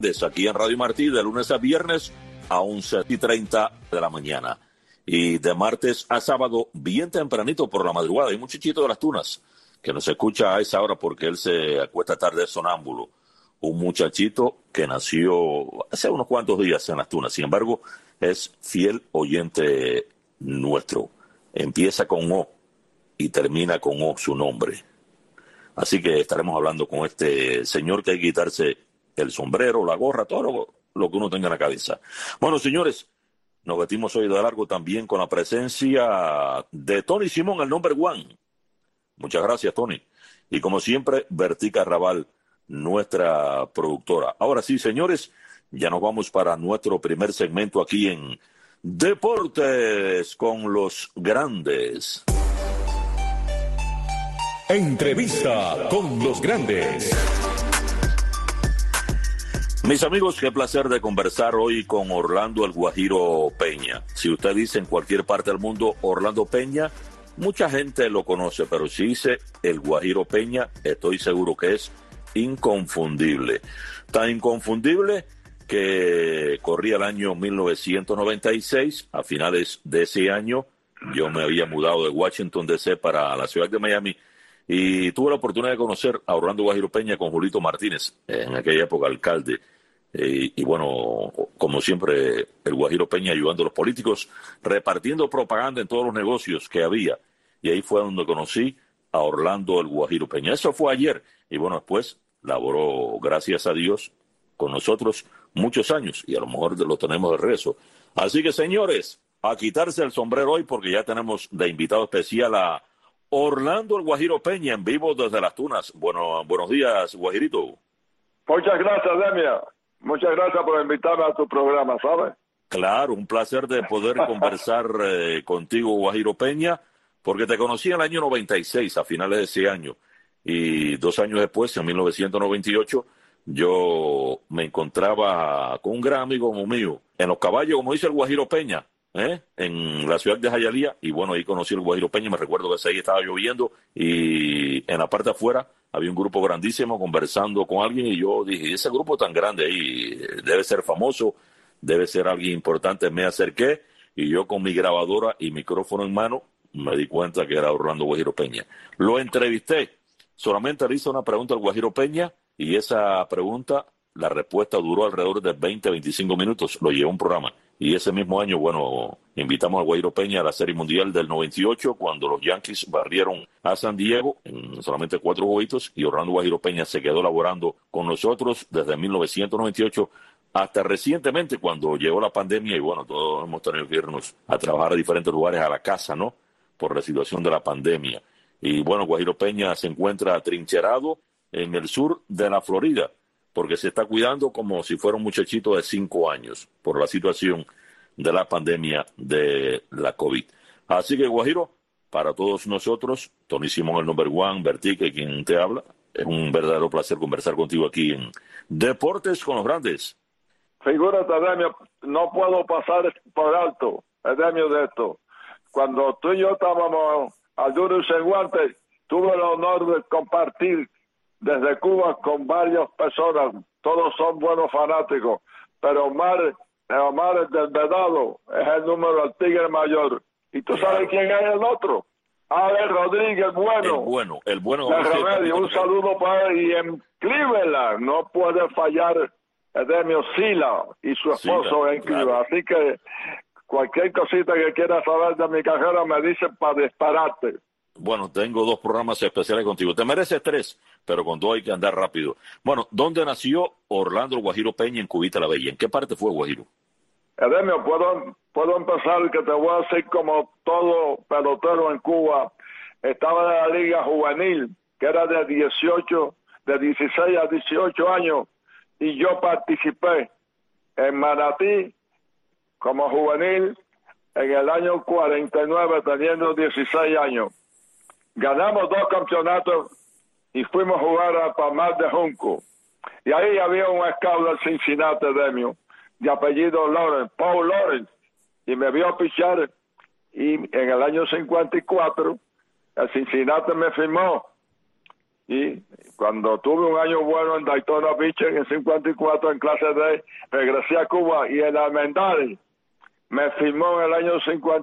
Aquí en Radio Martí, de lunes a viernes a 11:30 de la mañana. Y de martes a sábado, bien tempranito por la madrugada. Hay un muchachito de las Tunas que nos escucha a esa hora porque él se acuesta tarde sonámbulo. Un muchachito que nació hace unos cuantos días en las Tunas. Sin embargo, es fiel oyente nuestro. Empieza con O y termina con O su nombre. Así que estaremos hablando con este señor que hay que quitarse el sombrero, la gorra, todo lo que uno tenga en la cabeza. Bueno, señores, nos metimos hoy de largo también con la presencia de Tony Simón, el number one. Muchas gracias, Tony. Y como siempre, Bertica Raval, nuestra productora. Ahora sí, señores, ya nos vamos para nuestro primer segmento aquí en Deportes con los Grandes. Entrevista con los Grandes. Mis amigos, qué placer de conversar hoy con Orlando el Guajiro Peña. Si usted dice en cualquier parte del mundo Orlando Peña, mucha gente lo conoce, pero si dice el Guajiro Peña, estoy seguro que es inconfundible. Tan inconfundible que corría el año 1996, a finales de ese año, yo me había mudado de Washington D.C. para la ciudad de Miami y tuve la oportunidad de conocer a Orlando Guajiro Peña con Julito Martínez, en aquella época alcalde. Y bueno, como siempre, el Guajiro Peña ayudando a los políticos, repartiendo propaganda en todos los negocios que había. Y ahí fue donde conocí a Orlando el Guajiro Peña. Eso fue ayer. Y bueno, después laboró, gracias a Dios, con nosotros muchos años. Y a lo mejor lo tenemos de regreso. Así que, señores, a quitarse el sombrero hoy porque ya tenemos de invitado especial a Orlando el Guajiro Peña en vivo desde Las Tunas. Bueno, buenos días, Guajirito. Muchas gracias, Demia. Muchas gracias por invitarme a tu programa, ¿sabes? Claro, un placer de poder conversar contigo, Guajiro Peña, porque te conocí en el año 96, a finales de ese año. Y 2 años después, en 1998, yo me encontraba con un gran amigo mío, en Los Caballos, como dice el Guajiro Peña, en la ciudad de Jayalía. Y bueno, ahí conocí el Guajiro Peña. Me recuerdo que ese día estaba lloviendo y en la parte de afuera había un grupo grandísimo conversando con alguien y yo dije, ese grupo tan grande ahí debe ser famoso, debe ser alguien importante. Me acerqué y yo con mi grabadora y micrófono en mano me di cuenta que era Orlando Guajiro Peña. Lo entrevisté, solamente le hice una pregunta al Guajiro Peña y esa pregunta, la respuesta duró alrededor de 20-25 minutos, lo llevó un programa. Y ese mismo año, bueno, invitamos al Guajiro Peña a la Serie Mundial del 98, cuando los Yankees barrieron a San Diego en solamente 4 jueguitos, y Orlando Guajiro Peña se quedó laborando con nosotros desde 1998 hasta recientemente, cuando llegó la pandemia, y bueno, todos hemos tenido que irnos a trabajar a diferentes lugares, a la casa, ¿no?, por la situación de la pandemia. Y bueno, Guajiro Peña se encuentra atrincherado en el sur de la Florida, porque se está cuidando como si fuera un muchachito de 5 años por la situación de la pandemia de la COVID. Así que, Guajiro, para todos nosotros, Tony Simón, el number one, Bertique, quien te habla, es un verdadero placer conversar contigo aquí en Deportes con los Grandes. Figúrate, Demio, no puedo pasar por alto, Demio, de esto. Cuando tú y yo estábamos a duros en guantes, tuve el honor de compartir desde Cuba con varias personas, todos son buenos fanáticos, pero Omar del Vedado es el número del Tigre Mayor. ¿Y tú sabes quién es el otro? Alex Rodríguez, el bueno. De Remedio, un saludo para él. Y en Cleveland no puede fallar Edemio Sila y su esposo en Cleveland. Claro. Así que cualquier cosita que quieras saber de mi carrera me dice para dispararte. Bueno, tengo 2 programas especiales contigo. Te mereces 3, pero con 2 hay que andar rápido. Bueno, ¿dónde nació Orlando el Guajiro Peña en Cubita la Bella? ¿En qué parte fue, Guajiro? Edemio, puedo empezar, que te voy a decir como todo pelotero en Cuba. Estaba en la liga juvenil, que era de 16 a 18 años, y yo participé en Manatí como juvenil en el año 49, teniendo 16 años. Ganamos 2 campeonatos y fuimos a jugar a Palmar de Junco. Y ahí había un scout del Cincinnati, Demio, de apellido Lawrence, Paul Lawrence, y me vio pichar. Y en el año 54, el Cincinnati me firmó. Y cuando tuve un año bueno en Daytona Beach en el 54 en clase D, regresé a Cuba y el Almendares me firmó en el año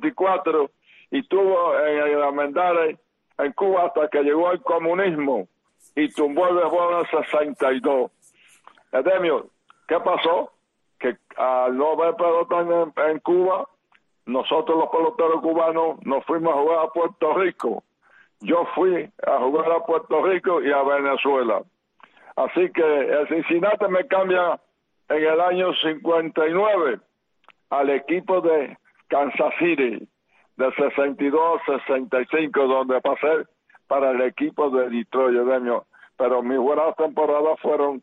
54 y tuvo en el Almendares en Cuba hasta que llegó el comunismo y tumbó el béisbol en el 62. Edemio, ¿qué pasó? Que al no haber pelota en Cuba, nosotros los peloteros cubanos nos fuimos a jugar a Puerto Rico. Yo fui a jugar a Puerto Rico y a Venezuela. Así que el Cincinnati me cambia en el año 59 al equipo de Kansas City, del 62 al 65, donde pasé para el equipo de Detroit, Edemio. Pero mis buenas temporadas fueron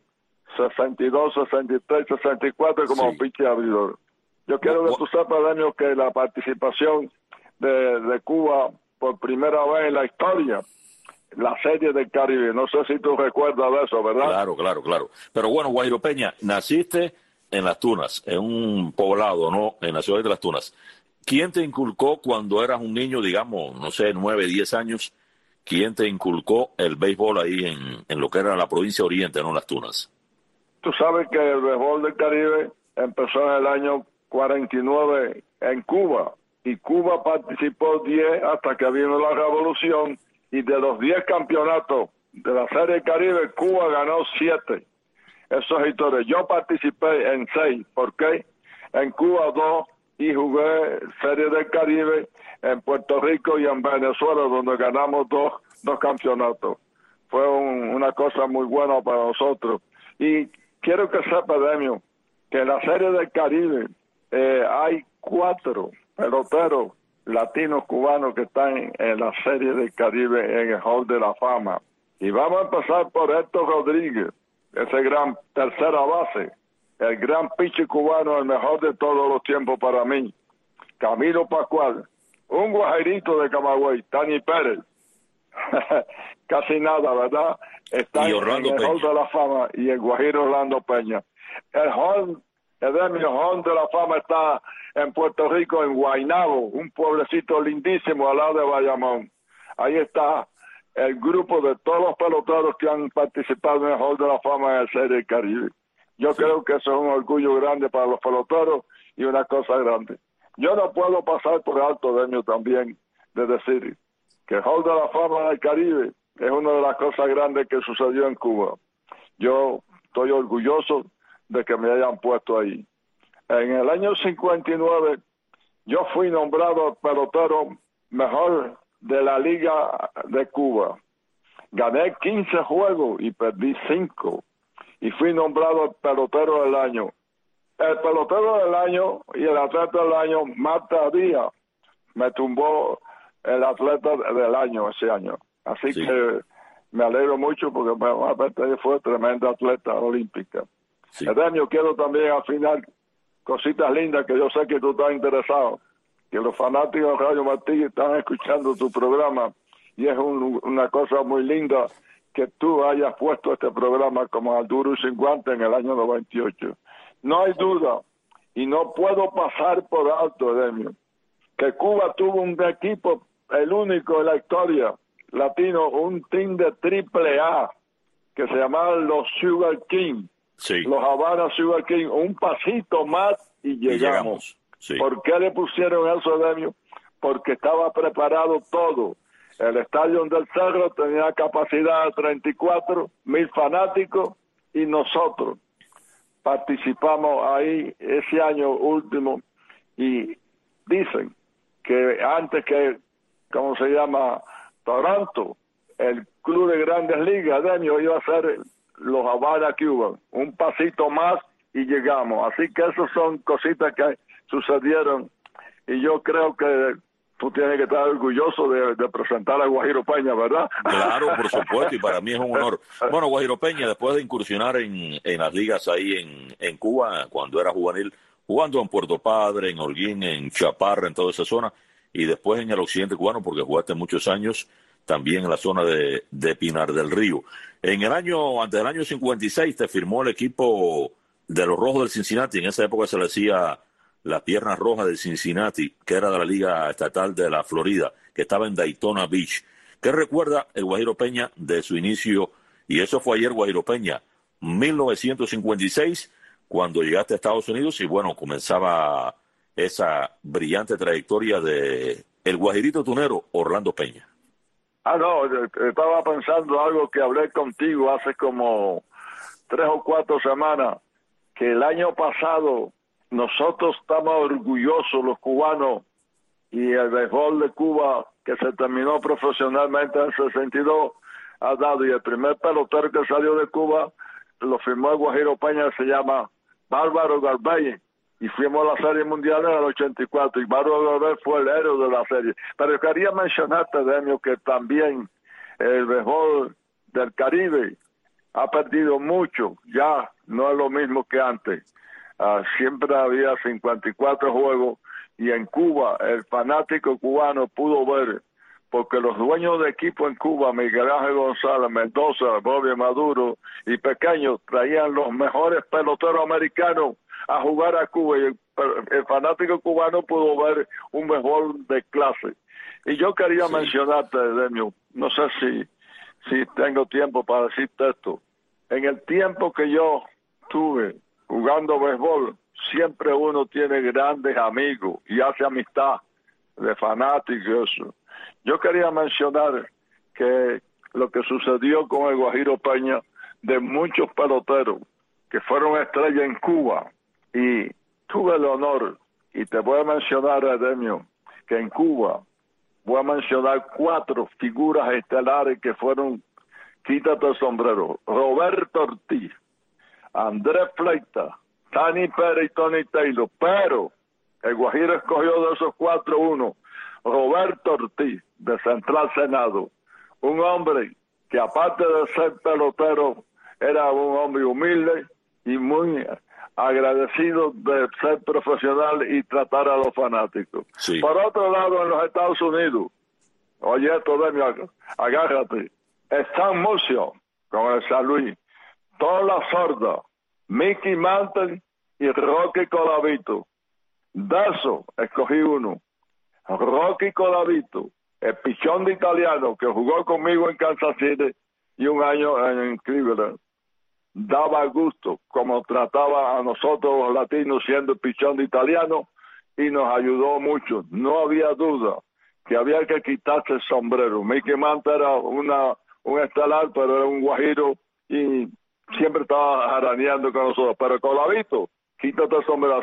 62, 63, 64 como pitcher abridor. Yo quiero que tú sepas, Edemio, que la participación de Cuba por primera vez en la historia, la Serie del Caribe, no sé si tú recuerdas de eso, ¿verdad? Claro. Pero bueno, Guajiro Peña, naciste en Las Tunas, en un poblado, ¿no? En la ciudad de Las Tunas. ¿Quién te inculcó cuando eras un niño, digamos, no sé, 9, 10 años? ¿Quién te inculcó el béisbol ahí en lo que era la provincia Oriente, no Las Tunas? Tú sabes que el béisbol del Caribe empezó en el año 49 en Cuba, y Cuba participó 10 hasta que vino la revolución, y de los 10 campeonatos de la Serie del Caribe, Cuba ganó 7. Eso es historia. Yo participé en 6, ¿por qué? En Cuba 2, y jugué Serie del Caribe en Puerto Rico y en Venezuela, donde ganamos dos campeonatos. Fue una cosa muy buena para nosotros. Y quiero que sepa, Demio, que en la Serie del Caribe hay 4 peloteros latinos cubanos que están en la Serie del Caribe en el Hall de la Fama. Y vamos a empezar por Héctor Rodríguez, ese gran tercera base, el gran pitcher cubano, el mejor de todos los tiempos para mí. Camilo Pascual, un guajirito de Camagüey, Tani Pérez, casi nada, ¿verdad? Está en el Hall de la Fama, y el guajiro Orlando Peña. El Hall de la Fama está en Puerto Rico, en Guaynabo, un pueblecito lindísimo al lado de Bayamón. Ahí está el grupo de todos los peloteros que han participado en el Hall de la Fama en el Serie del Caribe. Yo creo que eso es un orgullo grande para los peloteros y una cosa grande. Yo no puedo pasar por alto, Demio, también, de decir que el Hall de la Fama del Caribe es una de las cosas grandes que sucedió en Cuba. Yo estoy orgulloso de que me hayan puesto ahí. En el año 59, yo fui nombrado pelotero mejor de la Liga de Cuba. Gané 15 juegos y perdí 5. Y fui nombrado pelotero del año. El pelotero del año y el atleta del año, Marta Díaz, me tumbó el atleta del año ese año. Así que me alegro mucho porque Marta fue tremenda atleta olímpica. Edemio, quiero también al final cositas lindas que yo sé que tú estás interesado, que los fanáticos de Radio Martí están escuchando tu programa, y es una cosa muy linda que tú hayas puesto este programa como al Duro y Sin Guante en el año 98. No hay duda, y no puedo pasar por alto, Edemio, que Cuba tuvo un equipo, el único en la historia latino, un team de AAA, que se llamaba los Sugar King, los Havana Sugar King, un pasito más y llegamos. ¿Por qué le pusieron eso, Edemio? Porque estaba preparado todo. El estadio del Cerro tenía capacidad de 34,000 fanáticos, y nosotros participamos ahí ese año último, y dicen que antes que, ¿cómo se llama?, Toronto, el club de Grandes Ligas, Edemio, iba a ser los Havana Cuba, un pasito más y llegamos. Así que esas son cositas que sucedieron, y yo creo que tú tienes que estar orgulloso de presentar a Guajiro Peña, ¿verdad? Claro, por supuesto, y para mí es un honor. Bueno, Guajiro Peña, después de incursionar en las ligas ahí en Cuba, cuando era juvenil, jugando en Puerto Padre, en Holguín, en Chaparra, en toda esa zona, y después en el occidente cubano, porque jugaste muchos años también en la zona de Pinar del Río. Antes del año 56 te firmó el equipo de los Rojos del Cincinnati. En esa época se le decía la Pierna Roja del Cincinnati, que era de la Liga Estatal de la Florida, que estaba en Daytona Beach. ¿Qué recuerda el Guajiro Peña de su inicio? Y eso fue ayer, Guajiro Peña, 1956, cuando llegaste a Estados Unidos y bueno, comenzaba esa brillante trayectoria de el guajirito tunero Orlando Peña. No, estaba pensando algo que hablé contigo hace como 3 o 4 semanas, que el año pasado nosotros estamos orgullosos los cubanos y el béisbol de Cuba que se terminó profesionalmente en 62 ha dado, y el primer pelotero que salió de Cuba lo firmó el Guajiro Peña, se llama Bárbaro Garbey, y fuimos a la Serie Mundial en el 84, y Bárbaro Garbey fue el héroe de la serie. Pero quería mencionarte, Demio, que también el béisbol del Caribe ha perdido mucho, ya no es lo mismo que antes. Siempre había 54 juegos, y en Cuba el fanático cubano pudo ver, porque los dueños de equipo en Cuba, Miguel Ángel González, Mendoza, Bobby Maduro y Pequeño, traían los mejores peloteros americanos a jugar a Cuba, y el fanático cubano pudo ver un béisbol de clase. Y yo quería mencionarte, Demio, no sé si tengo tiempo para decirte esto. En el tiempo que yo tuve jugando béisbol, siempre uno tiene grandes amigos y hace amistad de fanáticos. Yo quería mencionar que lo que sucedió con el Guajiro Peña, de muchos peloteros que fueron estrellas en Cuba, y tuve el honor, y te voy a mencionar, Edemio, que en Cuba voy a mencionar 4 figuras estelares que fueron, quítate el sombrero: Roberto Ortiz, Andrés Fleita, Tani Pérez y Tony Taylor. Pero el Guajiro escogió de esos 4 uno, Roberto Ortiz, de Central Senado, un hombre que aparte de ser pelotero, era un hombre humilde y muy agradecido de ser profesional y tratar a los fanáticos. Sí. Por otro lado, en los Estados Unidos, oye esto, Demio, agárrate, Stan Musial con el San Luis, Tola Sorda, Mickey Mantle y Rocky Colavito. De eso escogí uno, Rocky Colavito, el pichón de italiano que jugó conmigo en Kansas City y un año en Cleveland. Daba gusto como trataba a nosotros los latinos siendo el pichón de italiano, y nos ayudó mucho. No había duda que había que quitarse el sombrero. Mickey Mantle era un estelar, pero era un guajiro y siempre estaba jaraneando con nosotros. Pero Colavito, quítate el sombrero.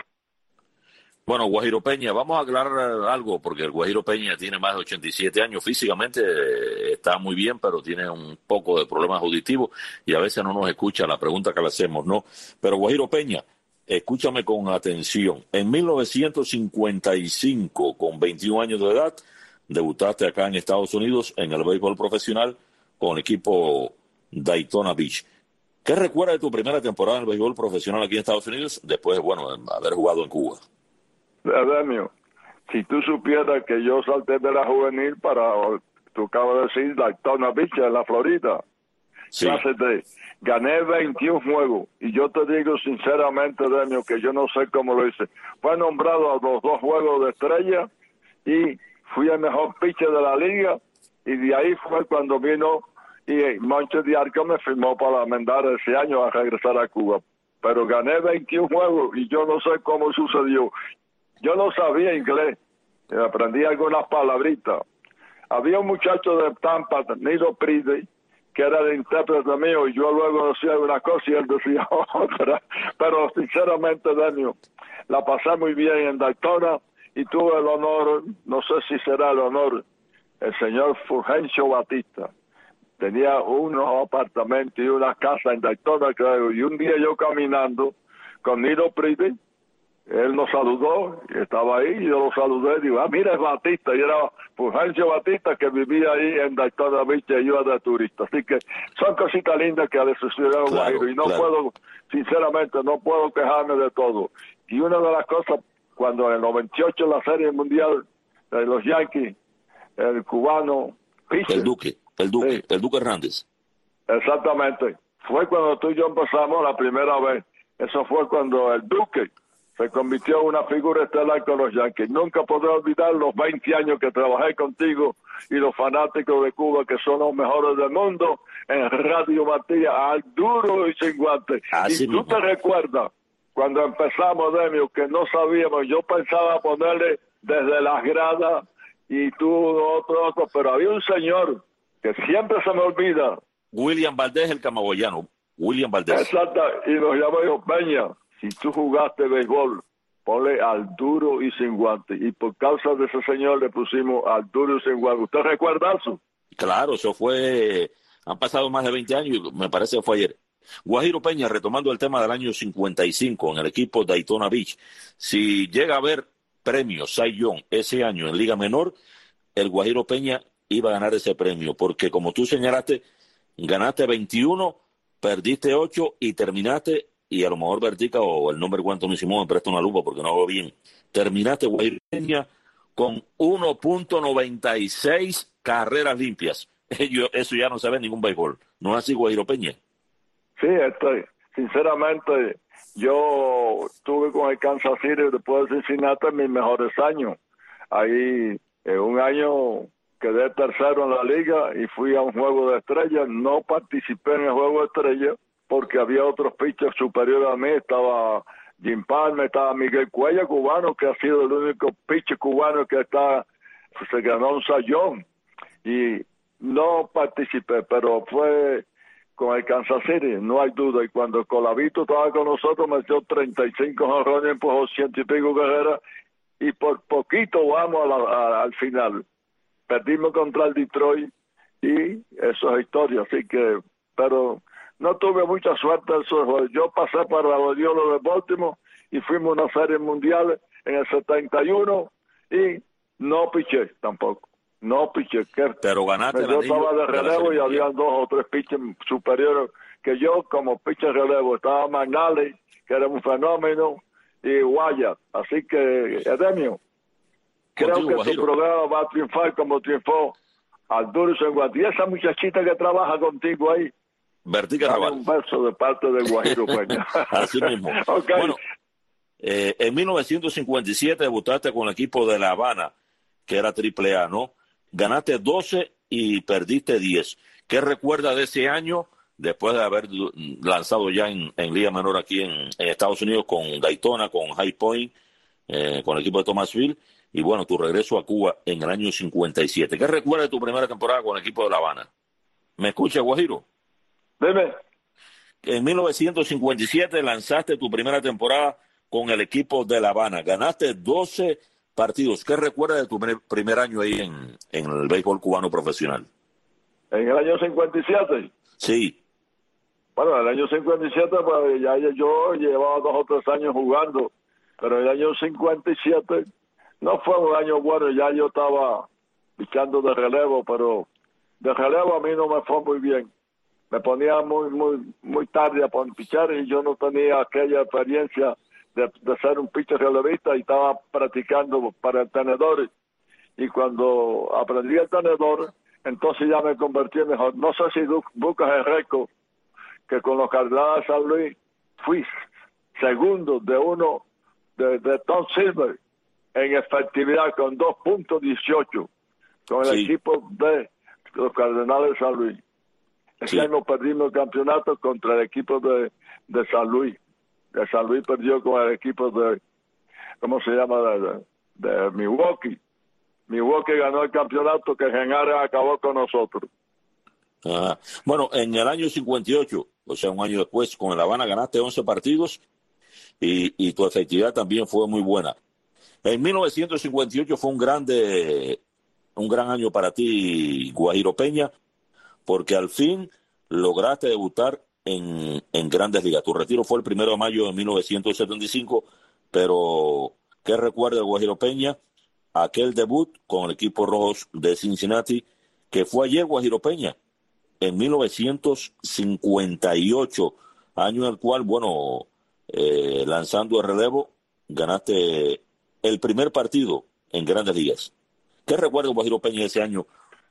Bueno, Guajiro Peña, vamos a aclarar algo, porque el Guajiro Peña tiene más de 87 años, físicamente está muy bien, pero tiene un poco de problemas auditivos y a veces no nos escucha la pregunta que le hacemos, ¿no? Pero Guajiro Peña, escúchame con atención. En 1955, con 21 años de edad, debutaste acá en Estados Unidos en el béisbol profesional con el equipo Daytona Beach. ¿Qué recuerdas de tu primera temporada en el béisbol profesional aquí en Estados Unidos, después, bueno, de haber jugado en Cuba? Demio, si tú supieras que yo salté de la juvenil para, tú acabas de decir, Daytona Beach, en la Florida. Sí. Gané 21 juegos, y yo te digo sinceramente, Demio, que yo no sé cómo lo hice. Fue nombrado a los 2 juegos de estrella, y fui el mejor pitcher de la liga, y de ahí fue cuando vino, y Moncho de Arco me firmó para mandar ese año a regresar a Cuba. Pero gané 21 juegos, y yo no sé cómo sucedió. Yo no sabía inglés, aprendí algunas palabritas. Había un muchacho de Tampa, Nilo Pride, que era el intérprete mío, y yo luego decía una cosa y él decía otra. Pero sinceramente, Daniel, la pasé muy bien en Daytona, y tuve el honor, no sé si será el honor, el señor Fulgencio Batista. Tenía unos apartamentos y una casa en Daytona, creo, y un día yo caminando con Nilo Pride, él nos saludó, y estaba ahí, y yo lo saludé, y digo, mira, es Batista, y era Fulgencio Batista, que vivía ahí en Daytona Beach, y iba de turista. Así que son cositas lindas que a veces suceden, claro, y no puedo, sinceramente, no puedo quejarme de todo. Y una de las cosas, cuando en el 98 en la Serie Mundial de los Yankees, el cubano pitcher, el Duque Hernández. Exactamente. Fue cuando tú y yo empezamos la primera vez. Eso fue cuando el Duque se convirtió en una figura estelar con los Yankees. Nunca podré olvidar los 20 años que trabajé contigo y los fanáticos de Cuba, que son los mejores del mundo, en Radio Matías, al duro y sin guantes. Así y tú mismo. te recuerdas, cuando empezamos, Demio, que no sabíamos, yo pensaba ponerle desde las gradas y tú otro, pero había un señor que siempre se me olvida. William Valdés, el camagüeyano. William Valdés. Exacto, y nos llamó y dijo, Peña, si tú jugaste béisbol, ponle al duro y sin guantes. Y por causa de ese señor le pusimos al duro y sin guantes. ¿Usted recuerda eso? Claro, eso fue, han pasado más de 20 años y me parece que fue ayer. Guajiro Peña, retomando el tema del año 55 en el equipo Daytona Beach, si llega a haber premios Cy Young ese año en Liga Menor, el Guajiro Peña iba a ganar ese premio, porque como tú señalaste, ganaste 21, perdiste 8 y terminaste, y a lo mejor Vertica o el nombre Antonio Simón me presta una lupa porque no veo bien, terminaste Guajiro Peña con 1.96 carreras limpias. Eso ya no se ve en ningún béisbol. ¿No es así, Guajiro Peña? Sí, sinceramente, yo estuve con el Kansas City después de Cincinnati en mis mejores años. Ahí, en un año quedé tercero en la liga y fui a un juego de estrellas. No participé en el juego de estrellas porque había otros pitchers superiores a mí. Estaba Jim Palmer, estaba Miguel Cuellar, cubano, que ha sido el único pitcher cubano que se ganó un sayón. Y no participé, pero fue con el Kansas City, no hay duda. Y cuando Colavito estaba con nosotros, metió 35 jonrones, empujó 100 y pico carreras, y por poquito vamos al final. Perdimos contra el Detroit, y eso es historia, así que, pero no tuve mucha suerte en esos juegos. Yo pasé para los Orioles de Baltimore, y fuimos a una serie mundial en el 71, y no piché tampoco. No piché, pero ganaste yo estaba de relevo y había 2 o 3 pitchers superiores que yo como pitcher relevo. Estaba McNally, que era un fenómeno, y Wyatt. Así que, Edemio, creo que tu programa va a triunfar como triunfó al duro y sin guantes. Y esa muchachita que trabaja contigo ahí, Vertica Raval. Un beso de parte de Guajiro Peña. Así mismo. Okay. Bueno, en 1957 debutaste con el equipo de La Habana, que era AAA, ¿no? Ganaste 12 y perdiste 10. ¿Qué recuerdas de ese año, después de haber lanzado ya en Liga Menor aquí en Estados Unidos con Daytona, con High Point, con el equipo de Thomasville, y bueno, tu regreso a Cuba en el año 57? ¿Qué recuerdas de tu primera temporada con el equipo de La Habana? ¿Me escucha, Guajiro? Dime. En 1957 lanzaste tu primera temporada con el equipo de La Habana. Ganaste 12 partidos. ¿Qué recuerdas de tu primer año ahí en el béisbol cubano profesional? ¿En el año 57? Sí. Bueno, en el año 57 pues ya yo llevaba 2 o 3 años jugando, pero en el año 57 no fue un año bueno. Ya yo estaba pichando de relevo, pero de relevo a mí no me fue muy bien. Me ponía muy tarde a pichar y yo no tenía aquella experiencia de ser un pitcher relevista, y estaba practicando para el tenedor. Y cuando aprendí el tenedor, entonces ya me convertí en mejor. No sé si buscas el récord, que con los Cardenales de San Luis fui segundo de Tom Silver en efectividad con 2.18 con el equipo de los Cardenales de San Luis. Ese año perdimos el campeonato contra el equipo de San Luis. De San Luis perdió con el equipo de, ¿cómo se llama? De Milwaukee. Milwaukee ganó el campeonato, que Genare acabó con nosotros. Bueno, en el año 58, o sea, un año después, con el Habana ganaste 11 partidos y tu efectividad también fue muy buena. En 1958 fue un gran año para ti, Guajiro Peña, porque al fin lograste debutar en Grandes Ligas. Tu retiro fue el 1 de mayo de 1975, pero ¿qué recuerda el Guajiro Peña? Aquel debut con el equipo Rojos de Cincinnati, que fue ayer, Guajiro Peña, en 1958, año en el cual, bueno, lanzando el relevo, ganaste el primer partido en Grandes Ligas. ¿Qué recuerda Guajiro Peña de ese año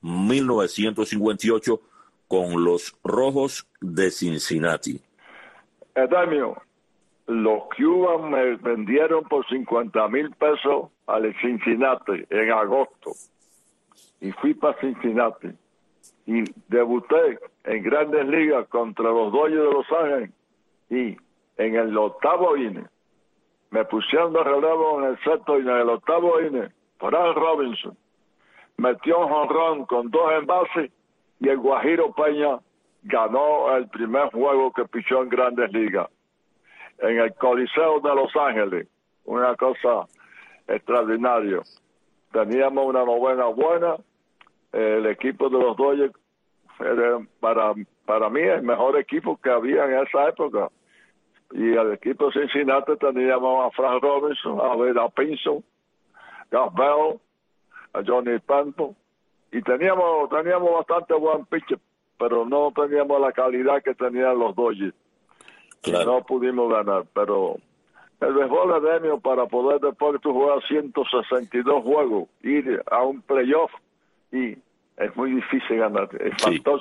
1958 con los Rojos de Cincinnati? Edemio, los Cubans me vendieron por $50,000 al Cincinnati en agosto. Y fui para Cincinnati. Y debuté en Grandes Ligas contra los Dodgers de Los Ángeles. Y en el octavo inning, me pusieron de relevo en el sexto inning. En el octavo inning, Frank Robinson metió un jonrón con 2 envases y el Guajiro Peña ganó el primer juego que pichó en Grandes Ligas en el Coliseo de Los Ángeles. Una cosa extraordinaria. Teníamos una novena buena. El equipo de los Dodgers era para mí el mejor equipo que había en esa época. Y el equipo de Cincinnati teníamos a Frank Robinson, a Vera Pinson, Gus Bell, a Johnny Panto, y teníamos bastante buen pitcher, pero no teníamos la calidad que tenían los Dodgers. Claro. No pudimos ganar, pero el béisbol es demio para poder, después que tú juegas 162 juegos, ir a un playoff, y es muy difícil ganar. Es factor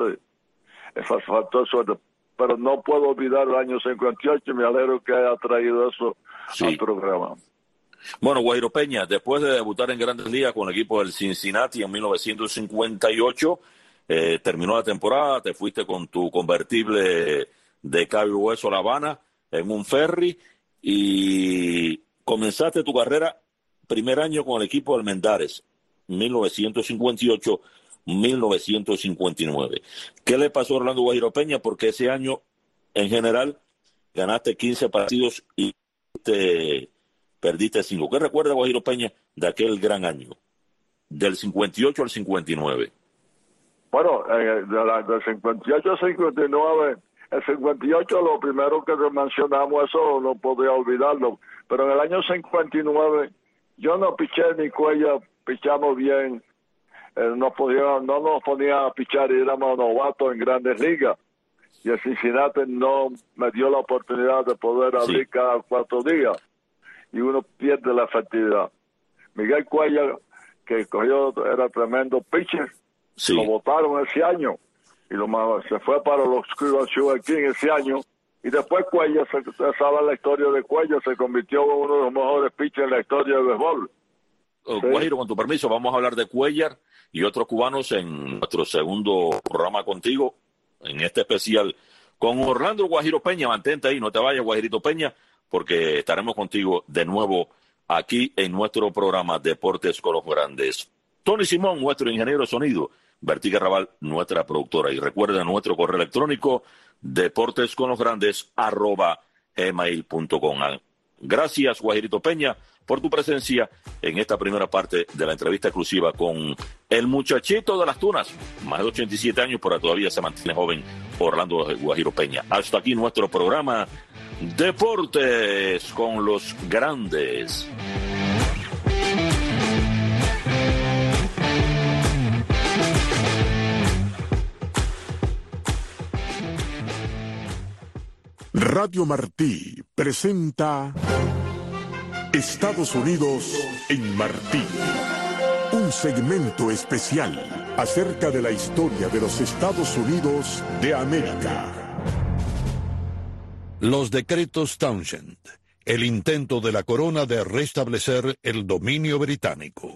suerte, pero no puedo olvidar el año 58, y me alegro que haya traído eso al programa. Bueno, Guajiro Peña, después de debutar en Grandes Ligas con el equipo del Cincinnati en 1958, terminó la temporada, te fuiste con tu convertible de Cabo Hueso a La Habana en un ferry y comenzaste tu carrera primer año con el equipo del Mendares, 1958-1959. ¿Qué le pasó a Orlando Guajiro Peña? Porque ese año, en general, ganaste 15 partidos y perdiste 5. ¿Qué recuerda Guajiro Peña de aquel gran año, del 58 al 59? Bueno, del 58 al 59, el 58 lo primero que mencionamos, eso no podía olvidarlo, pero en el año 59 yo no piché ni Cuellar, pichamos bien, no nos ponía a pichar y éramos novatos en Grandes Ligas, y el Cincinnati no me dio la oportunidad de poder abrir cada 4 días, y uno pierde la efectividad. Miguel Cuellar, que cogió, era tremendo pitcher, lo votaron ese año, y se fue para los Cleveland Sugar King ese año, y después Cuellar, se sabe la historia de Cuellar, se convirtió en uno de los mejores pitchers en la historia del béisbol. Guajiro, con tu permiso, vamos a hablar de Cuellar y otros cubanos en nuestro segundo programa contigo, en este especial con Orlando Guajiro Peña. Mantente ahí, no te vayas, Guajirito Peña, porque estaremos contigo de nuevo aquí en nuestro programa Deportes con los Grandes. Tony Simón, nuestro ingeniero de sonido, Bertica Raval, nuestra productora. Y recuerda nuestro correo electrónico, deportesconlosgrandes@gmail.com. Gracias, Guajirito Peña, por tu presencia en esta primera parte de la entrevista exclusiva con el muchachito de las Tunas, más de 87 años, pero todavía se mantiene joven, Orlando Guajiro Peña. Hasta aquí nuestro programa Deportes con los Grandes. Radio Martí presenta Estados Unidos en Martí, un segmento especial acerca de la historia de los Estados Unidos de América. Los decretos Townshend, el intento de la corona de restablecer el dominio británico.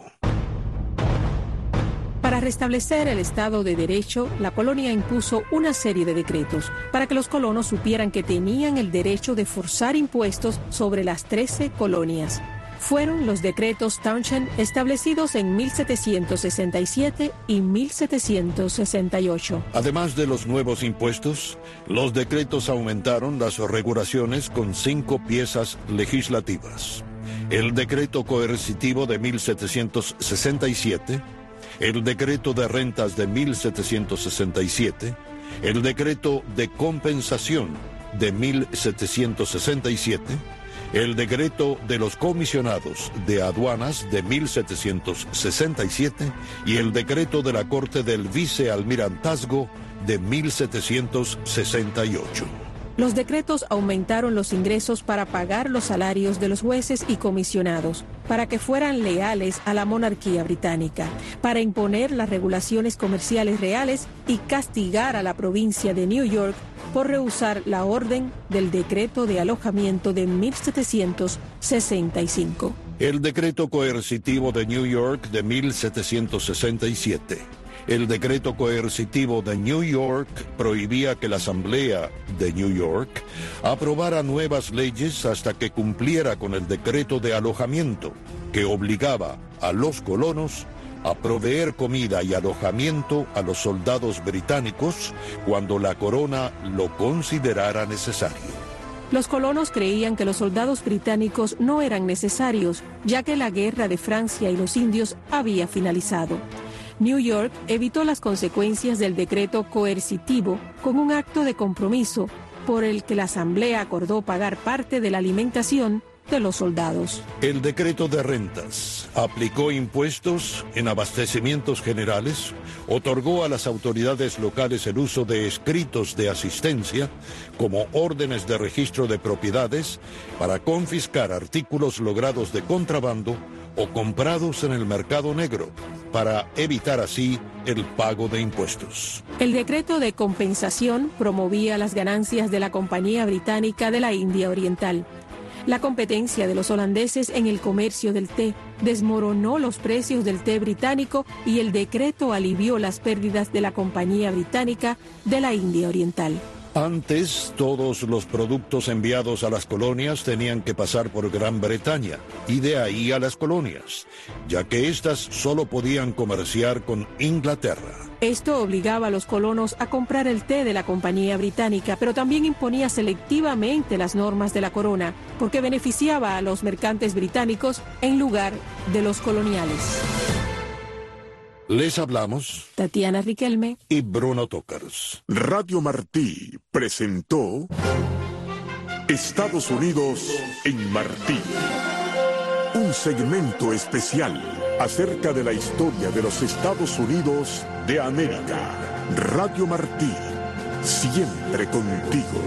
Para restablecer el Estado de Derecho, la colonia impuso una serie de decretos para que los colonos supieran que tenían el derecho de forzar impuestos sobre las 13 colonias. Fueron los decretos Townshend establecidos en 1767 y 1768. Además de los nuevos impuestos, los decretos aumentaron las regulaciones con 5 piezas legislativas. El decreto coercitivo de 1767, el decreto de rentas de 1767, el decreto de compensación de 1767, el decreto de los comisionados de aduanas de 1767 y el decreto de la Corte del Vicealmirantazgo de 1768. Los decretos aumentaron los ingresos para pagar los salarios de los jueces y comisionados, para que fueran leales a la monarquía británica, para imponer las regulaciones comerciales reales y castigar a la provincia de New York por rehusar la orden del decreto de alojamiento de 1765. El decreto coercitivo de New York de 1767. El decreto coercitivo de New York prohibía que la Asamblea de New York aprobara nuevas leyes hasta que cumpliera con el decreto de alojamiento, que obligaba a los colonos a proveer comida y alojamiento a los soldados británicos cuando la corona lo considerara necesario. Los colonos creían que los soldados británicos no eran necesarios, ya que la guerra de Francia y los indios había finalizado. New York evitó las consecuencias del decreto coercitivo con un acto de compromiso por el que la Asamblea acordó pagar parte de la alimentación de los soldados. El decreto de rentas aplicó impuestos en abastecimientos generales, otorgó a las autoridades locales el uso de escritos de asistencia como órdenes de registro de propiedades para confiscar artículos logrados de contrabando o comprados en el mercado negro, para evitar así el pago de impuestos. El decreto de compensación promovía las ganancias de la Compañía Británica de la India Oriental. La competencia de los holandeses en el comercio del té desmoronó los precios del té británico y el decreto alivió las pérdidas de la Compañía Británica de la India Oriental. Antes, todos los productos enviados a las colonias tenían que pasar por Gran Bretaña, y de ahí a las colonias, ya que éstas solo podían comerciar con Inglaterra. Esto obligaba a los colonos a comprar el té de la Compañía Británica, pero también imponía selectivamente las normas de la corona, porque beneficiaba a los mercantes británicos en lugar de los coloniales. Les hablamos Tatiana Riquelme y Bruno Tokars. Radio Martí presentó Estados Unidos en Martí. Un segmento especial acerca de la historia de los Estados Unidos de América. Radio Martí, siempre contigo.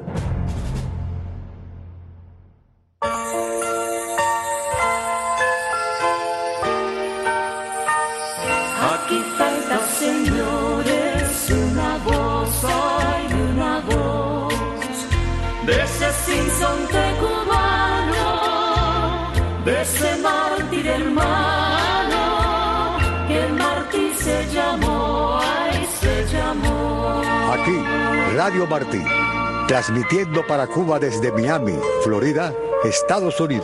Aquí falta, señores, una voz, hay una voz de ese sinsonte cubano, de ese mártir hermano, que el mártir se llamó, ay, se llamó. Aquí, Radio Martí, transmitiendo para Cuba desde Miami, Florida, Estados Unidos.